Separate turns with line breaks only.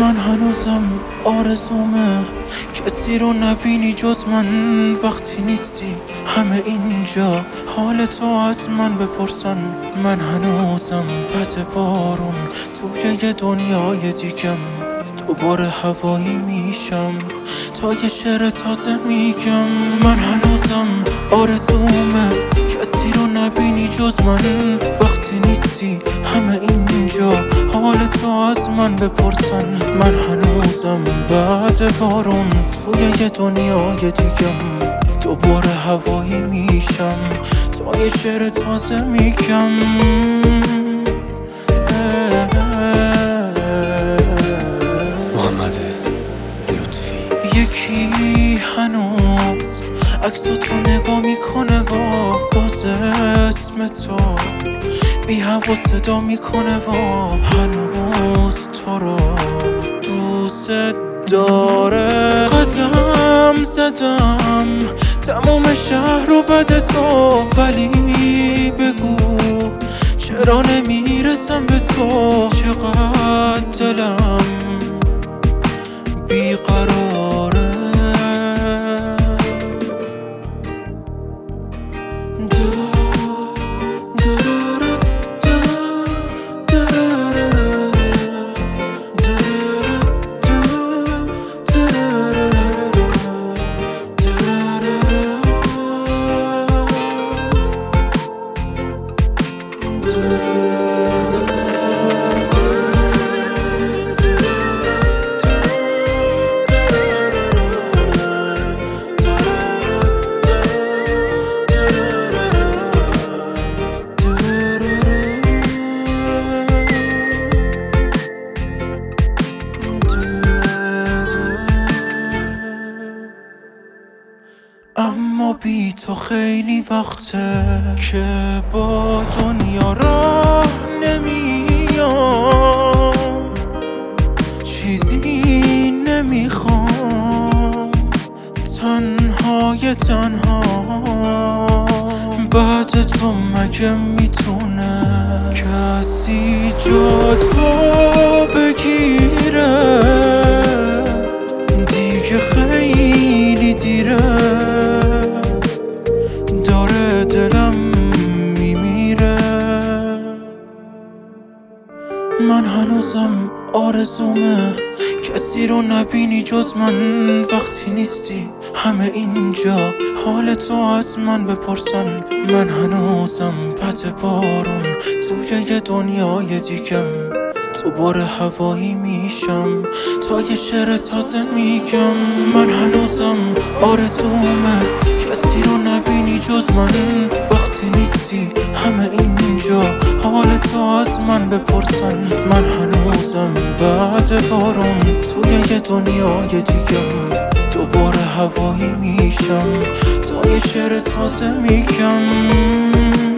من هنوزم آرزومه کسی رو نبینی جز من وقتی نیستی. همه اینجا حال تو از من بپرسن. من هنوزم بد بارون توی یه دنیای دیگم. دوباره هوایی میشم تا یه شعر تازه میگم. من هنوزم آرزومه کسی رو نبینی جز من وقتی نیستی. همه اینجا حال تو از من بپرسن. من هنوزم بعد بارون توی یه دنیای دیگم. دوباره هوایی میشم تا یه شعر تازه میگم.
محمد لطفی.
یکی هنوز عکس تو نگاه میکنه و باز اسم تو بی هوا صدا میکنه و هنوز تو رو دوست داره. قدم زدم تمام شهر رو بده تو، ولی بگو چرا نمیرسم به تو. چقدر دلم بیقراره. اما بی تو خیلی وقته که با دنیا راه نمیام. چیزی نمیخوام تنهای تنها. بعد تو مگه میتونه کسی جا تو بگیره؟ دیگه خیلی دیره، داره دلم میمیره. من هنوزم آرزومه کسی رو نبینی جز من وقتی نیستی. همه اینجا حال تو از من بپرسن. من هنوزم بد بارون توی یه دنیای دیگم. دوباره هوایی میشم تا یه شعر تازه میگم. من هنوزم آرزومه کسی رو نبینی جز من وقتی نیستی. همه اینجا حال تو از من بپرسن. من هنوزم بعد بارون توی یه دنیای دیگم. دوباره هوایی میشم تا یه شعر تازه میگم.